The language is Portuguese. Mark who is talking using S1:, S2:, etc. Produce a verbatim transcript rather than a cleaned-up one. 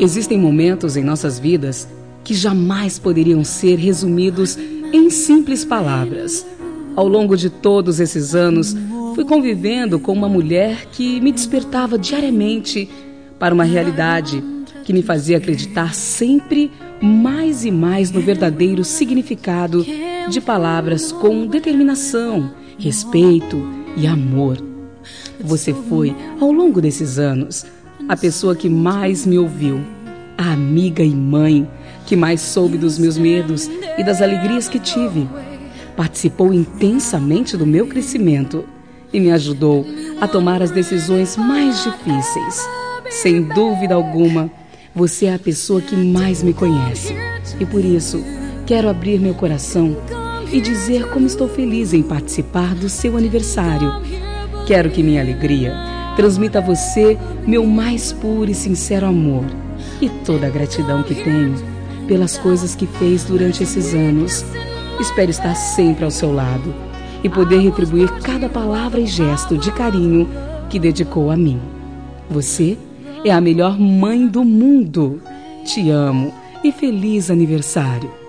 S1: Existem momentos em nossas vidas que jamais poderiam ser resumidos em simples palavras. Ao longo de todos esses anos, fui convivendo com uma mulher que me despertava diariamente para uma realidade que me fazia acreditar sempre mais e mais no verdadeiro significado de palavras com determinação, respeito e amor. Você foi, ao longo desses anos, a pessoa que mais me ouviu, a amiga e mãe que mais soube dos meus medos e das alegrias que tive. Participou intensamente do meu crescimento e me ajudou a tomar as decisões mais difíceis. Sem dúvida alguma, você é a pessoa que mais me conhece. E por isso, quero abrir meu coração e dizer como estou feliz em participar do seu aniversário. Quero que minha alegria transmita a você meu mais puro e sincero amor e toda a gratidão que tenho pelas coisas que fez durante esses anos. Espero estar sempre ao seu lado e poder retribuir cada palavra e gesto de carinho que dedicou a mim. Você é a melhor mãe do mundo. Te amo e feliz aniversário.